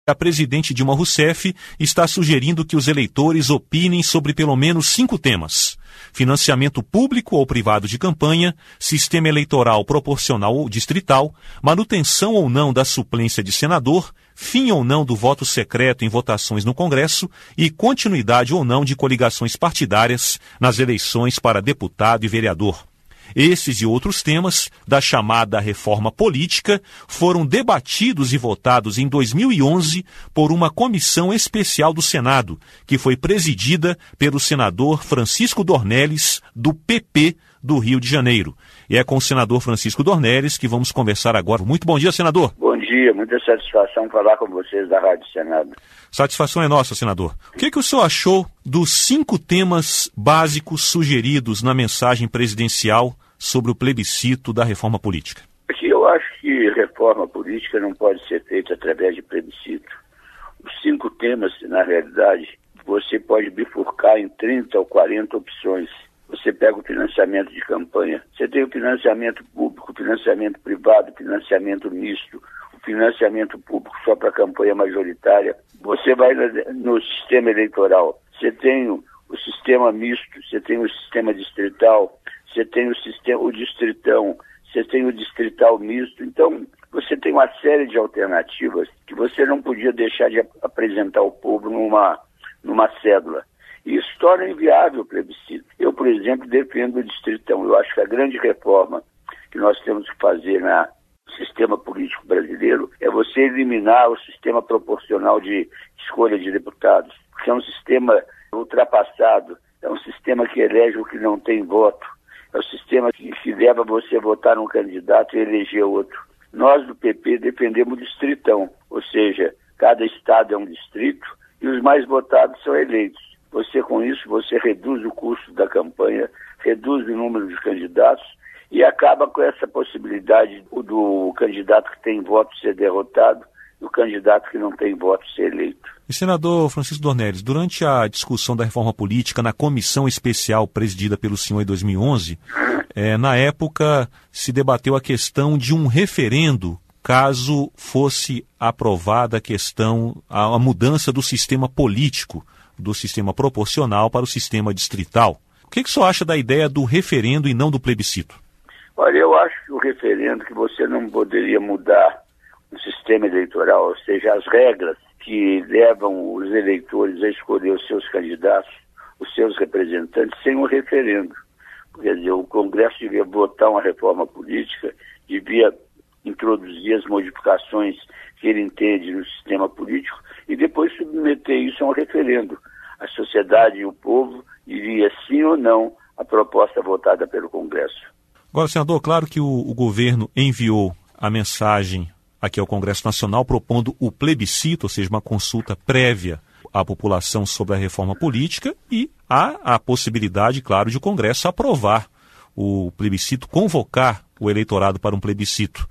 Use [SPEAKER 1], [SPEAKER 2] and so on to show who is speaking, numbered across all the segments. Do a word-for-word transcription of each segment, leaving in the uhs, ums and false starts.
[SPEAKER 1] A presidente Dilma Rousseff está sugerindo que os eleitores opinem sobre pelo menos cinco temas: financiamento público ou privado de campanha, sistema eleitoral proporcional ou distrital, manutenção ou não da suplência de senador, fim ou não do voto secreto em votações no Congresso e continuidade ou não de coligações partidárias nas eleições para deputado e vereador. Esses e outros temas da chamada reforma política foram debatidos e votados em dois mil e onze por uma comissão especial do Senado, que foi presidida pelo senador Francisco Dornelles, do P P do Rio de Janeiro. E é com o senador Francisco Dornelles que vamos conversar agora. Muito bom dia, senador.
[SPEAKER 2] Bom dia, muita satisfação falar com vocês da Rádio Senado.
[SPEAKER 1] Satisfação é nossa, senador. O que, que o senhor achou dos cinco temas básicos sugeridos na mensagem presidencial sobre o plebiscito da reforma política?
[SPEAKER 2] Eu acho que reforma política não pode ser feita através de plebiscito. Os cinco temas, na realidade, você pode bifurcar em trinta ou quarenta opções. Você pega o financiamento de campanha, você tem o financiamento público, o financiamento privado, o financiamento misto, o financiamento público só para campanha majoritária. Você vai no sistema eleitoral, você tem o, o sistema misto, você tem o sistema distrital, você tem o sistema, o distritão, você tem o distrital misto. Então, você tem uma série de alternativas que você não podia deixar de apresentar ao povo numa, numa cédula. E isso torna inviável o plebiscito. Eu, por exemplo, defendo o distritão. Eu acho que a grande reforma que nós temos que fazer no sistema político brasileiro é você eliminar o sistema proporcional de escolha de deputados, porque é um sistema ultrapassado, é um sistema que elege o que não tem voto, é o sistema que, que leva você a votar num candidato e eleger outro. Nós do P P defendemos o distritão, ou seja, cada estado é um distrito e os mais votados são eleitos. Você, com isso, você reduz o custo da campanha, reduz o número de candidatos e acaba com essa possibilidade do candidato que tem voto ser derrotado e o candidato que não tem voto ser eleito.
[SPEAKER 1] E, senador Francisco Dornelles, durante a discussão da reforma política na comissão especial presidida pelo senhor em dois mil e onze, é, na época se debateu a questão de um referendo caso fosse aprovada a questão, a, a mudança do sistema político, do sistema proporcional para o sistema distrital. O que, que o senhor acha da ideia do referendo e não do plebiscito?
[SPEAKER 2] Olha, eu acho que o referendo, que você não poderia mudar o sistema eleitoral, ou seja, as regras que levam os eleitores a escolher os seus candidatos, os seus representantes, sem um referendo. Quer dizer, o Congresso devia votar uma reforma política, devia introduzir as modificações que ele entende no sistema político e depois submeter isso a um referendo. A sociedade e o povo iria sim ou não a proposta votada pelo Congresso.
[SPEAKER 1] Agora, senador, claro que o, o governo enviou a mensagem aqui ao Congresso Nacional propondo o plebiscito, ou seja, uma consulta prévia à população sobre a reforma política, e há a possibilidade, claro, de o Congresso aprovar o plebiscito, convocar o eleitorado para um plebiscito.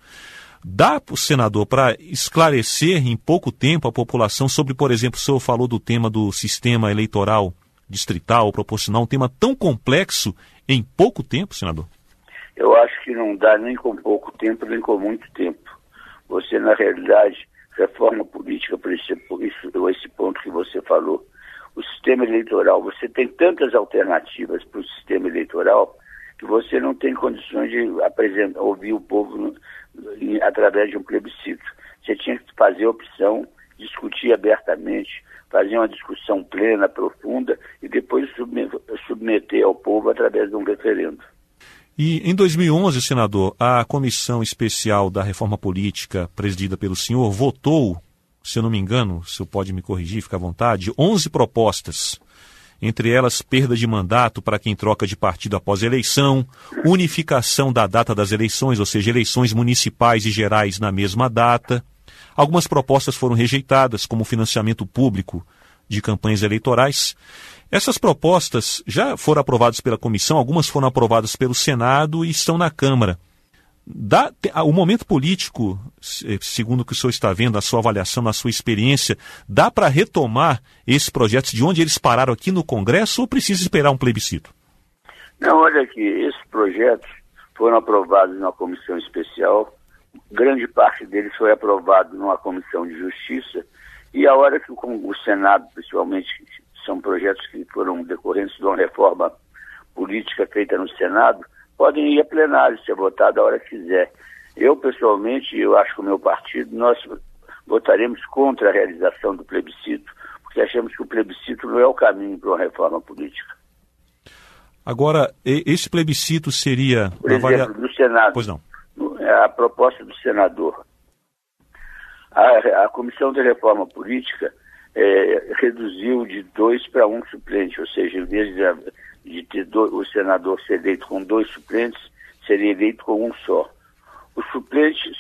[SPEAKER 1] Dá para o senador para esclarecer em pouco tempo a população sobre, por exemplo, o senhor falou do tema do sistema eleitoral distrital ou proporcional, um tema tão complexo em pouco tempo, senador?
[SPEAKER 2] Eu acho que não dá nem com pouco tempo, nem com muito tempo. Você, na realidade, reforma política por esse, por isso, esse ponto que você falou. O sistema eleitoral, você tem tantas alternativas para o sistema eleitoral que você não tem condições de apresentar, ouvir o povo no, em, através de um plebiscito. Você tinha que fazer a opção, discutir abertamente, fazer uma discussão plena, profunda e depois submeter ao povo através de um referendo.
[SPEAKER 1] E em dois mil e onze, senador, a Comissão Especial da Reforma Política, presidida pelo senhor, votou, se eu não me engano, o senhor pode me corrigir, fica à vontade, onze propostas. Entre elas, perda de mandato para quem troca de partido após a eleição, unificação da data das eleições, ou seja, eleições municipais e gerais na mesma data. Algumas propostas foram rejeitadas, como financiamento público de campanhas eleitorais. Essas propostas já foram aprovadas pela comissão, algumas foram aprovadas pelo Senado e estão na Câmara. Dá, o momento político, segundo o que o senhor está vendo, a sua avaliação, a sua experiência, dá para retomar esses projetos de onde eles pararam aqui no Congresso ou precisa esperar um plebiscito?
[SPEAKER 2] Não, olha aqui, esses projetos foram aprovados numa comissão especial, grande parte deles foi aprovado numa comissão de justiça E a hora que o Senado, principalmente, são projetos que foram decorrentes de uma reforma política feita no Senado, podem ir a plenário, ser votado a hora que quiser. Eu, pessoalmente, eu acho que o meu partido, nós votaremos contra a realização do plebiscito, porque achamos que o plebiscito não é o caminho para uma reforma política.
[SPEAKER 1] Agora, esse plebiscito seria...
[SPEAKER 2] Por exemplo, avalia... do Senado.
[SPEAKER 1] Pois não.
[SPEAKER 2] A proposta do senador. A, a Comissão de Reforma Política é, reduziu de dois para um suplente, ou seja, em vez de, de ter do, o senador ser eleito com dois suplentes, seria eleito com um só. O suplente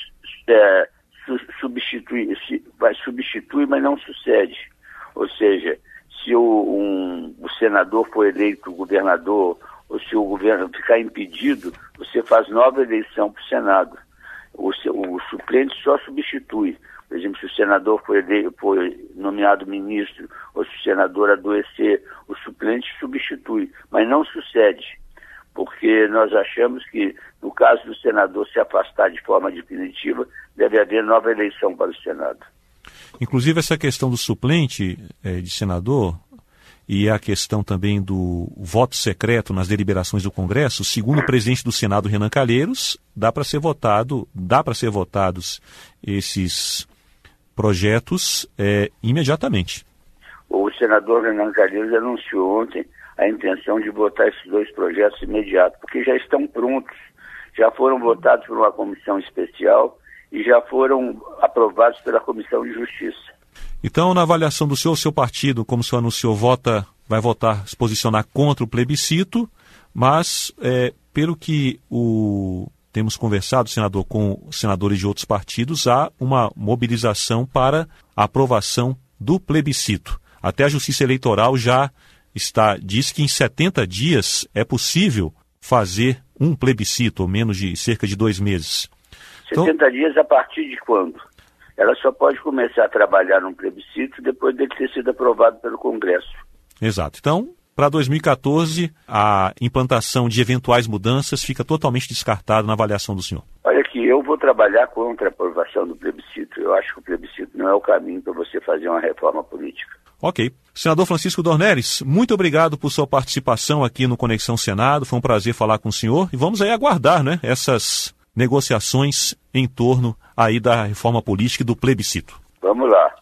[SPEAKER 2] é, su, substitui, se, vai substituir, mas não sucede. Ou seja, se o, um, o senador for eleito governador, ou se o governo ficar impedido, você faz nova eleição para o Senado. O, o suplente só substitui. Por exemplo, se o senador for, eleito, for nomeado ministro, ou se o senador adoecer, o suplente substitui, mas não sucede. Porque nós achamos que, no caso do senador se afastar de forma definitiva, deve haver nova eleição para o Senado.
[SPEAKER 1] Inclusive, essa questão do suplente é, de senador e a questão também do voto secreto nas deliberações do Congresso, segundo o presidente do Senado, Renan Calheiros, dá para ser votado, dá para ser votados esses projetos é, imediatamente.
[SPEAKER 2] O senador Renan Calheiros anunciou ontem a intenção de votar esses dois projetos imediatos, porque já estão prontos, já foram votados por uma comissão especial e já foram aprovados pela Comissão de Justiça.
[SPEAKER 1] Então, na avaliação do senhor, seu partido, como o senhor anunciou, vota, vai votar, se posicionar contra o plebiscito, mas, é, pelo que o, temos conversado, senador, com senadores de outros partidos, há uma mobilização para a aprovação do plebiscito. Até a Justiça Eleitoral já está, diz que em setenta dias é possível fazer um plebiscito, ou menos de cerca de dois meses.
[SPEAKER 2] setenta então, dias a partir de quando? Ela só pode começar a trabalhar num plebiscito depois de ter sido aprovado pelo Congresso.
[SPEAKER 1] Exato. Então, para dois mil e quatorze, a implantação de eventuais mudanças fica totalmente descartada na avaliação do senhor.
[SPEAKER 2] Olha aqui, eu vou trabalhar contra a aprovação do plebiscito. Eu acho que o plebiscito não é o caminho para você fazer uma reforma política.
[SPEAKER 1] Ok. Senador Francisco Dornelles, muito obrigado por sua participação aqui no Conexão Senado. Foi um prazer falar com o senhor. E vamos aí aguardar, né, essas negociações em torno aí da reforma política e do plebiscito.
[SPEAKER 2] Vamos lá.